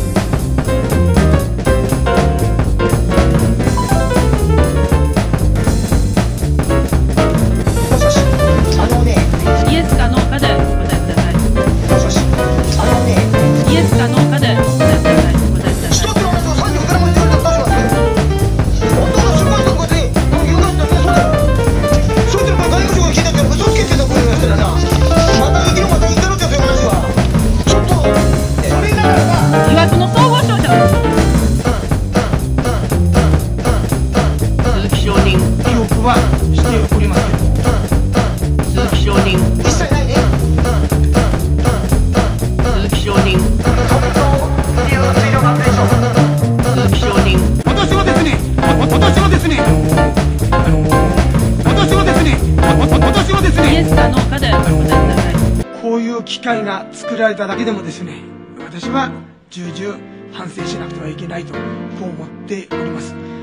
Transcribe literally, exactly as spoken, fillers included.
イエスかノーかでお答えください。 もしもし、あのね、 イエスかノーかでお答えください。お答えください。 一つの話をさんじゅうからまで言われたらどうします？本当のすごいとこで言うかったらそうだよ。そうすれば外務省が聞いたって嘘つけてた声がしたらな、また生きろまた生きろってそういう話はちょっとそれならば疑惑の総合商社です。 鈴木証人、 記憶はしておりますけども、 鈴木証人、 一切ないね。 鈴木証人、 特徴理由水量発電所。 鈴木証人、 私はですね、わ私はですね、私はですね、わ私はですイエね、 スかノーかでお答えください。 こういう機会が作られただけでもですね、私は重々反省しなくてはいけないとこう思っております。